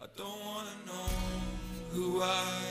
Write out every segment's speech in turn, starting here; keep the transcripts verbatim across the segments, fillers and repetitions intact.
I don't wanna know who I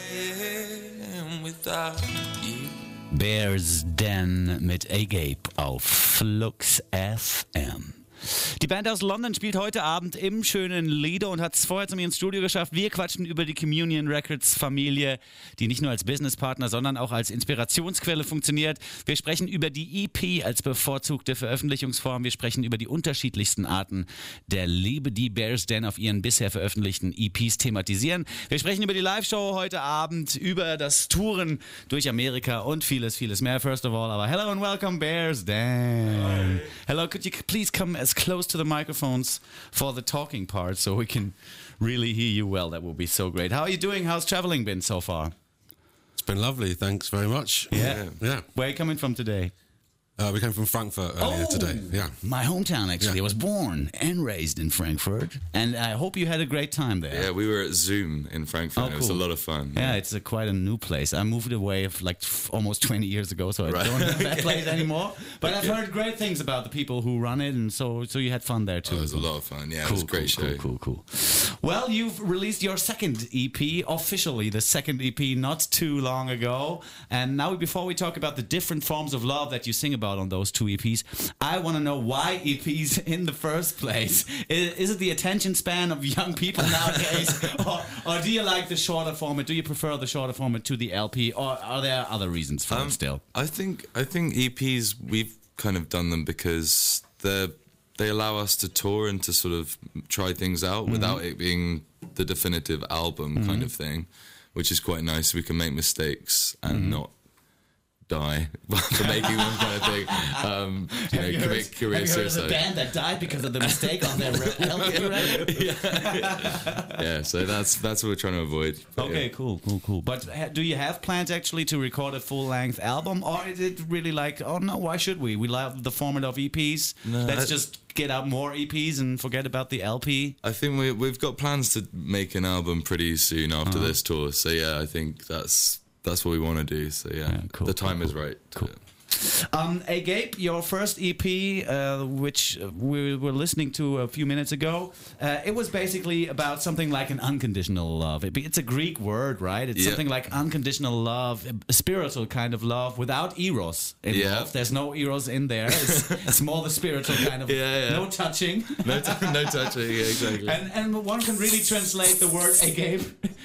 am without you. Bears Den mit Agape auf Flux F M. Die Band aus London spielt heute Abend im schönen Lido und hat es vorher zu mir ins Studio geschafft. Wir quatschen über die Communion Records Familie, die nicht nur als Businesspartner, sondern auch als Inspirationsquelle funktioniert. Wir sprechen über die E P als bevorzugte Veröffentlichungsform. Wir sprechen über die unterschiedlichsten Arten der Liebe, die Bears Den auf ihren bisher veröffentlichten E Ps thematisieren. Wir sprechen über die Live-Show heute Abend, über das Touren durch Amerika und vieles, vieles mehr. First of all, aber hello and welcome, Bears Den. Hello, could you please come as close to the microphones for the talking part so we can really hear you well? That would be so great. How are you doing? How's traveling been so far? It's been lovely, thanks very much. Yeah. Yeah. Where are you coming from today? Uh, we came from Frankfurt earlier Oh, today. Yeah. My hometown, actually. Yeah. I was born and raised in Frankfurt, and I hope you had a great time there. Yeah, we were at Zoom in Frankfurt. Oh, It was a cool. lot of fun. Yeah, it's a, quite a new place. I moved away of like f- almost twenty years ago, so I Right. don't know that place anymore. But I've heard great things about the people who run it, and so so you had fun there too. Oh, it was a lot of fun. Yeah, Cool, it was a great cool, show. cool, cool, cool. Well, you've released your second E P, officially the second E P, not too long ago. And now, before we talk about the different forms of love that you sing about on those two E Ps, I want to know why E Ps in the first place. Is, is it the attention span of young people nowadays, or, or do you like the shorter format? Do you prefer the shorter format to the L P, or are there other reasons for Um, it still? I think I think E Ps we've kind of done them because they they allow us to tour and to sort of try things out Mm-hmm. without it being the definitive album Mm-hmm. kind of thing, which is quite nice. We can make mistakes and Mm-hmm. not die for making them kind of thing. Um, you know, commit career suicide. band that died because of the mistake on their L P record? Yeah, so that's that's what we're trying to avoid. But Okay, yeah. cool, cool, cool. But ha- do you have plans actually to record a full-length album, or is it really like, oh no, why should we? We love the format of E Ps. No, Let's I- just get out more E Ps and forget about the L P. I think we, we've got plans to make an album pretty soon after Uh-huh. this tour. So yeah, I think that's that's what we want to do. So yeah, Yeah, cool, the time cool, is right. cool. Um, Agape, your first E P, uh, which we were listening to a few minutes ago, uh, it was basically about something like an unconditional love. It, it's a Greek word, right? It's Yeah. something like unconditional love, a spiritual kind of love without eros involved. Yeah. There's no eros in there. It's, it's more the spiritual kind of, Yeah, yeah. no touching. No, t- no touching. Yeah, exactly. And, and one can really translate the word agape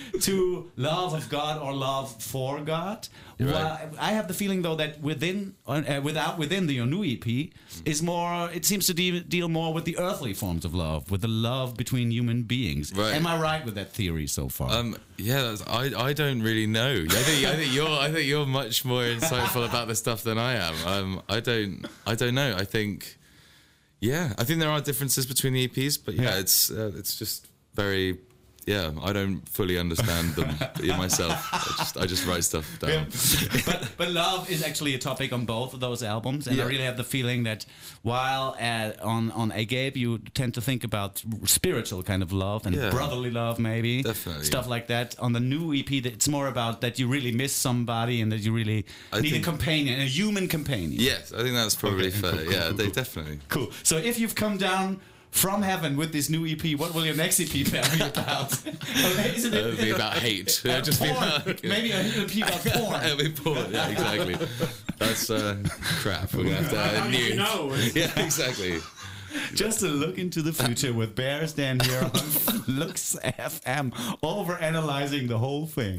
to love of God or love for God. You're Well, right. I have the feeling though that within, uh, without within the your new E P is more. It seems to de- deal more with the earthly forms of love, with the love between human beings. Right. Am I right with that theory so far? Um, yeah, that's, I I don't really know. I think I think you're I think you're much more insightful about this stuff than I am. Um, I don't I don't know. I think yeah, I think there are differences between the E Ps, but yeah, Yeah. it's uh, it's just very. Yeah, I don't fully understand them myself. I just I just write stuff down. but but love is actually a topic on both of those albums, and Yeah. I really have the feeling that while uh, on on Agape you tend to think about spiritual kind of love and Yeah. brotherly love, maybe Definitely. stuff like that. On the new E P, it's more about that you really miss somebody and that you really I need a think- companion, a human companion. Yes, I think that's probably Okay, fair. cool, cool, yeah, cool, they cool. definitely. Cool. So if you've come down from heaven with this new E P, what will your next E P be about? Is it It'll be about hate. It'll just be porn? about, Maybe a E P about porn. It'll be porn. Yeah, exactly. That's uh, crap. We're gonna have to How uh, do you new. know? Yeah, exactly. Just a look into the future with Bears Den here on Flux F M, over analyzing the whole thing.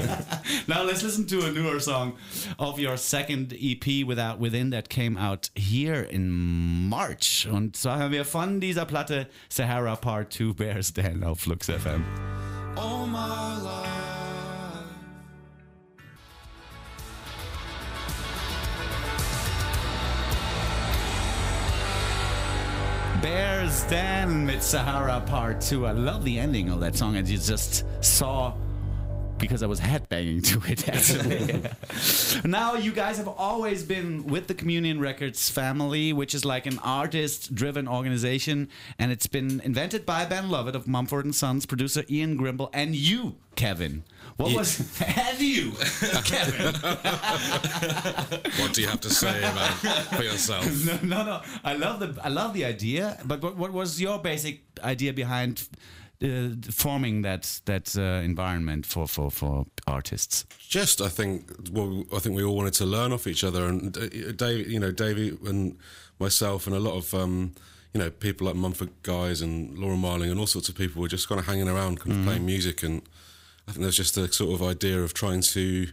Now let's listen to a newer song of your second E P without within that came out here in March. Und zwar haben wir von dieser Platte Sahara Part two Bears Den auf Flux F M. All my life. Bears Den mit Sahara Part two. I love the ending of that song, and you just saw because I was headbanging to it actually. Now you guys have always been with the Communion Records family, which is like an artist-driven organization, and it's been invented by Ben Lovett of Mumford and Sons, producer Ian Grimble, and you, Kevin. What Yeah. was and you, Kevin? What do you have to say about for yourself? No, no, no. I love the I love the idea, but what, what was your basic idea behind uh, forming that that uh, environment for, for, for artists? Just, I think, well, I think we all wanted to learn off each other, and uh, Dave, you know, Davey and myself, and a lot of um, you know, people like Mumford Guys and Laura Marling and all sorts of people were just kind of hanging around, kind of mm-hmm. playing music, and I think there's just a sort of idea of trying to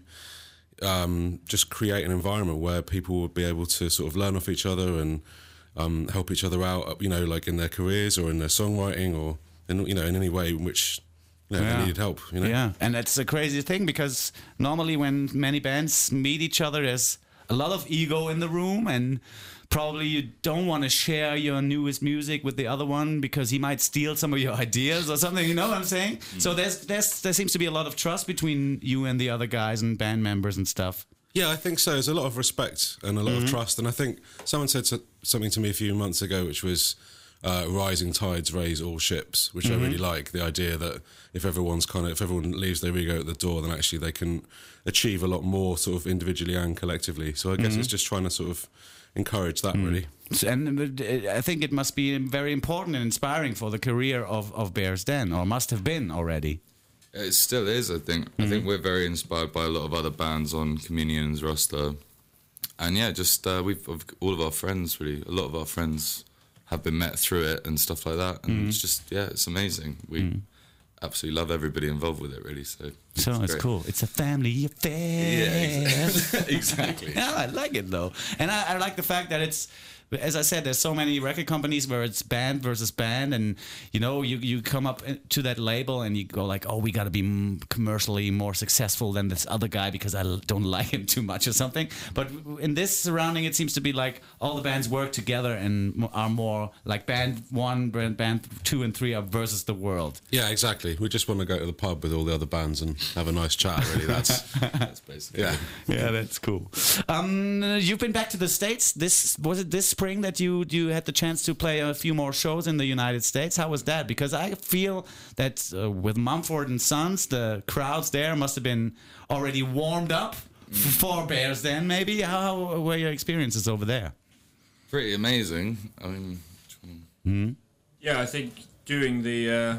um, just create an environment where people would be able to sort of learn off each other and um, help each other out, you know, like in their careers or in their songwriting or in, you know, in any way in which, you know, yeah. they needed help, you know? Yeah, and that's a crazy thing, because normally when many bands meet each other, there's a lot of ego in the room, and probably you don't want to share your newest music with the other one because he might steal some of your ideas or something, you know what I'm saying? Mm. So there's, there's there seems to be a lot of trust between you and the other guys and band members and stuff. Yeah, I think so. There's a lot of respect and a lot mm-hmm. of trust, and I think someone said to, something to me a few months ago, which was uh, rising tides raise all ships, which mm-hmm. I really like, the idea that if everyone's kind of, if everyone leaves their ego at the door, then actually they can achieve a lot more sort of individually and collectively. So I guess mm-hmm. it's just trying to sort of encourage that, mm. really. And I think it must be very important and inspiring for the career of, of Bears Den, or must have been already. It still is, I think. Mm-hmm. I think we're very inspired by a lot of other bands on Communion's roster. And yeah, just uh, we've all of our friends, really, a lot of our friends have been met through it and stuff like that. And mm-hmm. it's just, yeah, it's amazing. We mm. absolutely love everybody involved with it, really. So, so it's, it's cool. It's a family affair. Yeah, exactly. exactly. Yeah, I like it though, and I, I like the fact that it's, as I said, there's so many record companies where it's band versus band, and you know, you you come up to that label and you go like, oh, we got to be commercially more successful than this other guy because I don't like him too much or something. But in this surrounding, it seems to be like all the bands work together and are more like band one, band two, and three are versus the world. Yeah, exactly. We just want to go to the pub with all the other bands and have a nice chat. Really, that's that's basically. Yeah, yeah, that's cool. Um, you've been back to the States. This was it this spring that you you had the chance to play a few more shows in the United States. How was that? Because I feel that uh, with Mumford and Sons, the crowds there must have been already warmed up mm. for Bears Den. Maybe how were your experiences over there? Pretty amazing. I mean, mm-hmm. yeah, I think doing the uh,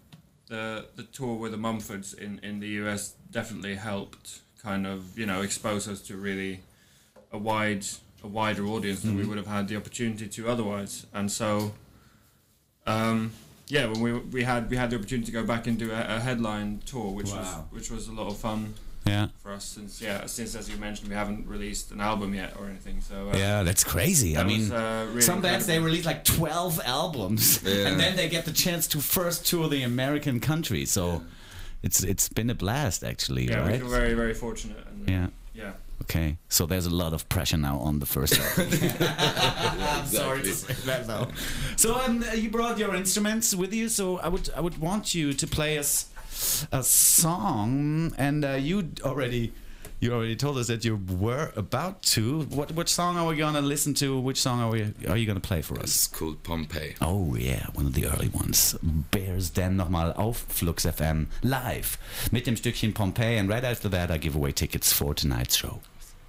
the the tour with the Mumfords in in the U S definitely helped kind of, you know, expose us to really a wide. a wider audience than mm-hmm. we would have had the opportunity to otherwise. And so um yeah when we we had we had the opportunity to go back and do a, a headline tour, which wow. was which was a lot of fun yeah for us, since yeah since as you mentioned we haven't released an album yet or anything, so uh, yeah that's crazy. that I mean was, uh, really some incredible. bands, they release like twelve albums yeah. and then they get the chance to first tour the American country, so yeah. it's it's been a blast actually. Yeah, right? we were very very fortunate, and yeah yeah Okay, so there's a lot of pressure now on the first album. I'm sorry to say that now. So um, you brought your instruments with you, so I would I would want you to play us a song, and uh, you already you already told us that you were about to. What what song are we gonna listen to? Which song are we are you gonna play for us? It's called Pompeii. Oh yeah, one of the early ones. Bears Den nochmal auf Flux F M live mit dem Stückchen Pompeii, and right after that I give away tickets for tonight's show.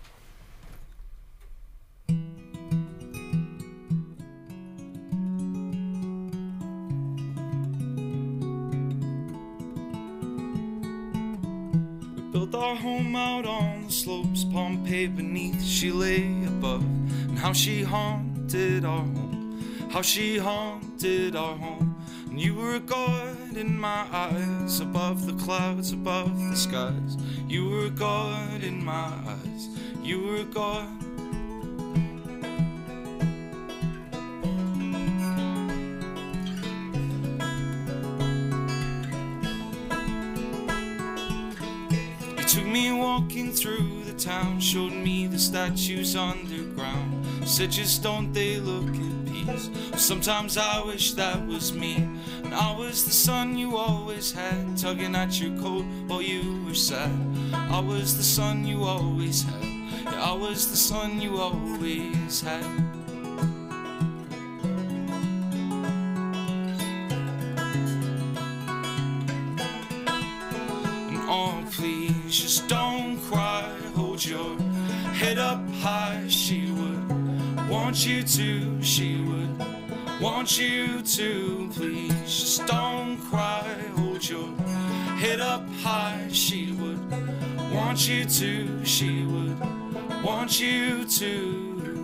Built our home out on the slopes, Pompeii beneath she lay above. And how she haunted our home, how she haunted our home. And you were a god in my eyes, above the clouds, above the skies. You were a god in my eyes, you were a god. Took me walking through the town, showed me the statues underground. Said just don't they look at peace? Sometimes I wish that was me. And I was the son you always had, tugging at your coat while you were sad. I was the son you always had, yeah, I was the son you always had. Just don't cry, hold your head up high. She would want you to, she would want you to. Please just don't cry, up high, she would want you to, she would want you to.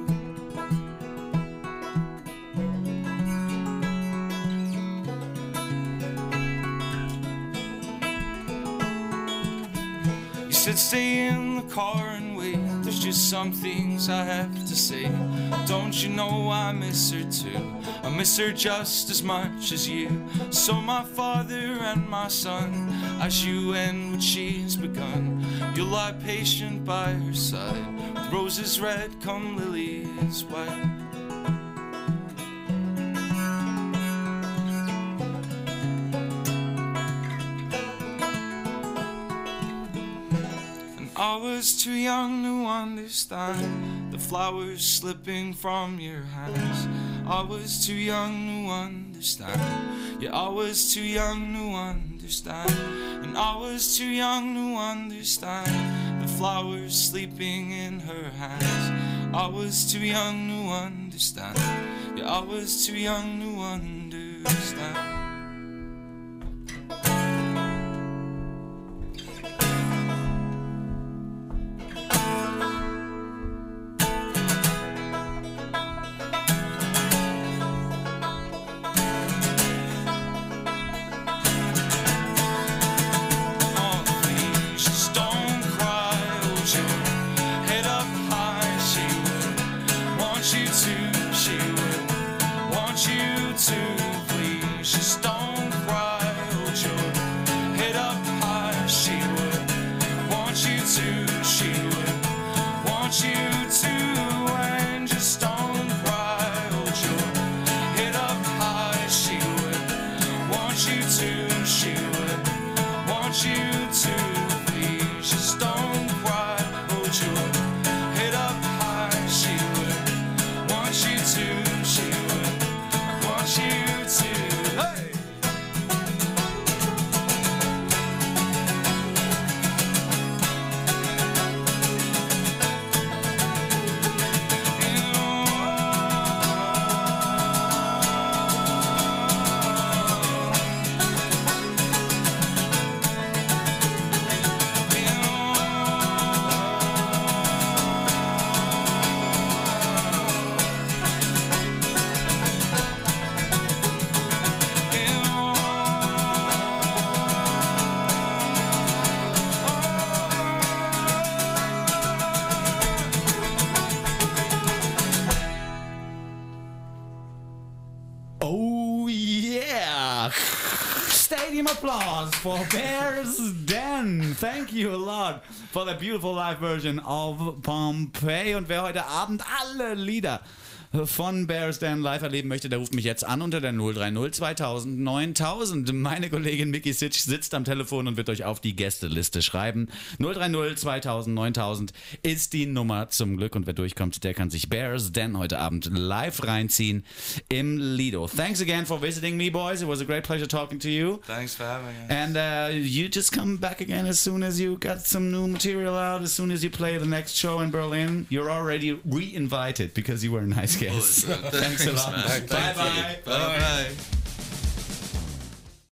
You said stay in the car and wait, there's just some things I have to say. Don't you know I miss her too? I miss her just as much as you. So my father and my son, as you end what she's begun, you'll lie patient by her side, with roses red come lilies white. I was too young to understand the flowers slipping from your hands. I was too young to understand. Yeah, I was too young to understand. And I was too young to understand the flowers sleeping in her hands. I was too young to understand. Yeah, I was too young to understand. Applause for Bears Den. Thank you a lot for the beautiful live version of Pompeii. Und wer heute Abend alle Lieder von Bears Den live erleben möchte, der ruft mich jetzt an unter der null drei null zweitausend neuntausend. Meine Kollegin Micky Sitsch sitzt am Telefon und wird euch auf die Gästeliste schreiben. null drei null zweitausend neuntausend ist die Nummer zum Glück, und wer durchkommt, der kann sich Bears Den heute Abend live reinziehen im Lido. Thanks again for visiting me, boys. It was a great pleasure talking to you. Thanks for having us. And uh, you just come back again as soon as you got some new material out, as soon as you play the next show in Berlin. You're already re-invited because you were a nice guest. Awesome. Thanks a lot. Thanks, Bye-bye. Bye-bye.